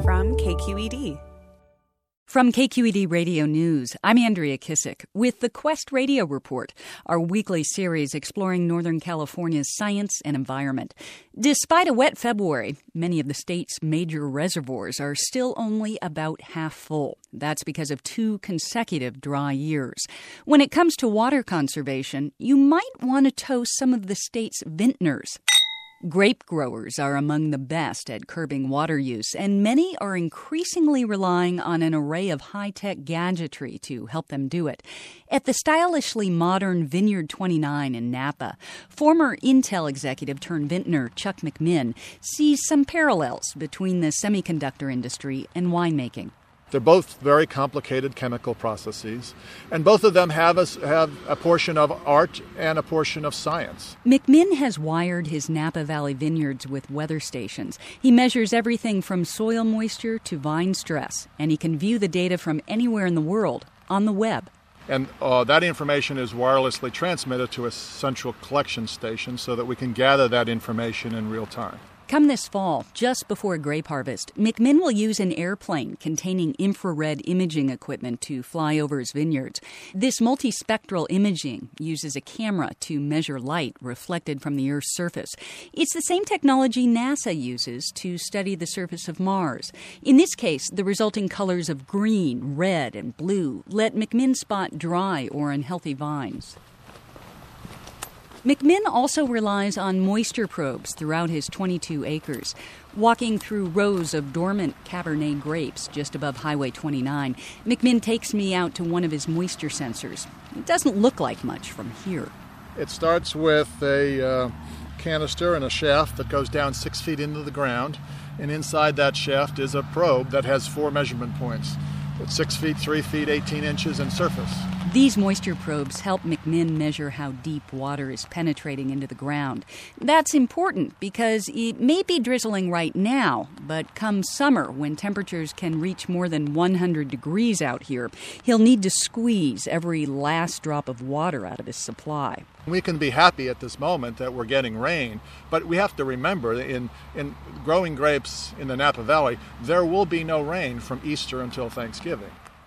from KQED. From KQED Radio News, I'm Andrea Kissick with the Quest Radio Report, our weekly series exploring Northern California's science and environment. Despite a wet February, many of the state's major reservoirs are still only about half full. That's because of 2 consecutive dry years. When it comes to water conservation, you might want to toast some of the state's vintners. Grape growers are among the best at curbing water use, and many are increasingly relying on an array of high-tech gadgetry to help them do it. At the stylishly modern Vineyard 29 in Napa, former Intel executive turned vintner Chuck McMinn sees some parallels between the semiconductor industry and winemaking. They're both very complicated chemical processes, and both of them have a portion of art and a portion of science. McMinn has wired his Napa Valley vineyards with weather stations. He measures everything from soil moisture to vine stress, and he can view the data from anywhere in the world on the web. And that information is wirelessly transmitted to a central collection station so that we can gather that information in real time. Come this fall, just before grape harvest, McMinn will use an airplane containing infrared imaging equipment to fly over his vineyards. This multispectral imaging uses a camera to measure light reflected from the Earth's surface. It's the same technology NASA uses to study the surface of Mars. In this case, the resulting colors of green, red, and blue let McMinn spot dry or unhealthy vines. McMinn also relies on moisture probes throughout his 22 acres. Walking through rows of dormant Cabernet grapes just above Highway 29, McMinn takes me out to one of his moisture sensors. It doesn't look like much from here. It starts with a canister and a shaft that goes down 6 feet into the ground, and inside that shaft is a probe that has 4 measurement points. It's 6 feet, 3 feet, 18 inches in surface. These moisture probes help McMinn measure how deep water is penetrating into the ground. That's important because it may be drizzling right now, but come summer, when temperatures can reach more than 100 degrees out here, he'll need to squeeze every last drop of water out of his supply. We can be happy at this moment that we're getting rain, but we have to remember that in growing grapes in the Napa Valley, there will be no rain from Easter until Thanksgiving.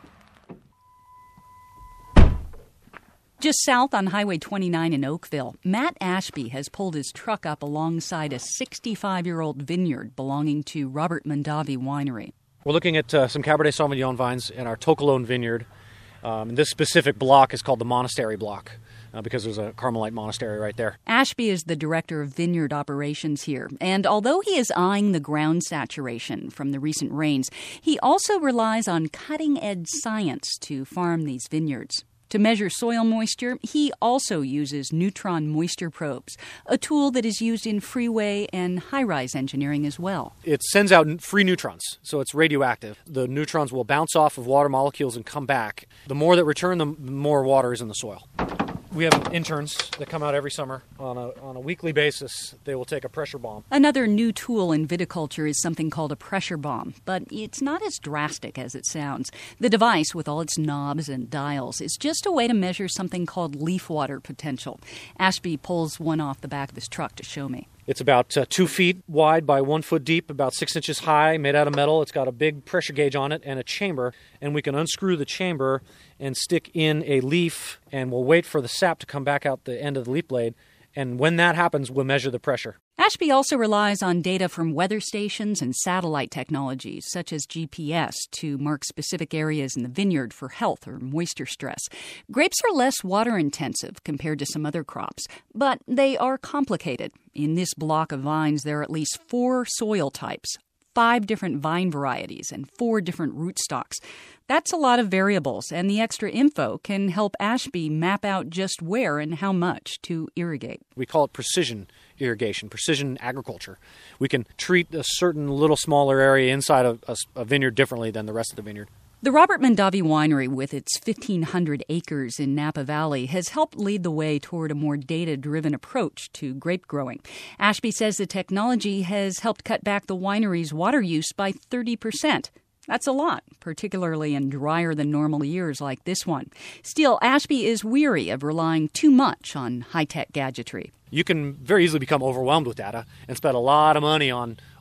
Just south on Highway 29 in Oakville, Matt Ashby has pulled his truck up alongside a 65-year-old vineyard belonging to Robert Mondavi Winery. We're looking at some Cabernet Sauvignon vines in our Tocalone vineyard. This specific block is called the Monastery Block because there's a Carmelite monastery right there. Ashby is the director of vineyard operations here, and although he is eyeing the ground saturation from the recent rains, he also relies on cutting-edge science to farm these vineyards. To measure soil moisture, he also uses neutron moisture probes, a tool that is used in freeway and high-rise engineering as well. It sends out free neutrons, so it's radioactive. The neutrons will bounce off of water molecules and come back. The more that return, the more water is in the soil. We have interns that come out every summer on a weekly basis. They will take a pressure bomb. Another new tool in viticulture is something called a pressure bomb, but it's not as drastic as it sounds. The device, with all its knobs and dials, is just a way to measure something called leaf water potential. Ashby pulls one off the back of his truck to show me. It's about 2 feet wide by 1 foot deep, about 6 inches high, made out of metal. It's got a big pressure gauge on it and a chamber, and we can unscrew the chamber and stick in a leaf, and we'll wait for the sap to come back out the end of the leaf blade, and when that happens, we'll measure the pressure. Ashby also relies on data from weather stations and satellite technologies, such as GPS, to mark specific areas in the vineyard for health or moisture stress. Grapes are less water-intensive compared to some other crops, but they are complicated. In this block of vines, there are at least 4 soil types, 5 different vine varieties, and 4 different rootstocks. That's a lot of variables, and the extra info can help Ashby map out just where and how much to irrigate. We call it precision irrigation, precision agriculture. We can treat a certain little smaller area inside of a vineyard differently than the rest of the vineyard. The Robert Mondavi Winery, with its 1,500 acres in Napa Valley, has helped lead the way toward a more data-driven approach to grape growing. Ashby says the technology has helped cut back the winery's water use by 30%. That's a lot, particularly in drier than normal years like this one. Still, Ashby is weary of relying too much on high-tech gadgetry. You can very easily become overwhelmed with data and spend a lot of money on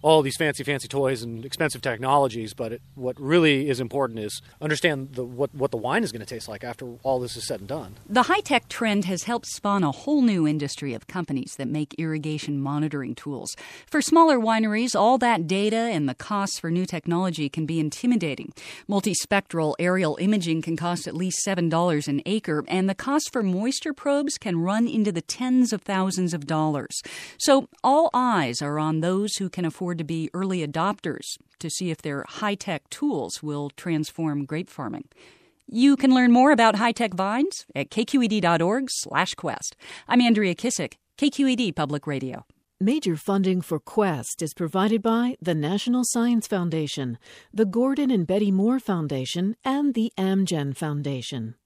all these fancy toys and expensive technologies, but what really is important is understand what the wine is going to taste like after all this is said and done. The high-tech trend has helped spawn a whole new industry of companies that make irrigation monitoring tools. For smaller wineries, all that data and the costs for new technology can be intimidating. Multispectral aerial imaging can cost at least $7 an acre, and the cost for moisture probes can run into the tens of thousands of dollars. So all eyes are on those who can afford to be early adopters to see if their high-tech tools will transform grape farming. You can learn more about high-tech vines at kqed.org/quest. I'm Andrea Kissick, KQED Public Radio. Major funding for Quest is provided by the National Science Foundation, the Gordon and Betty Moore Foundation, and the Amgen Foundation.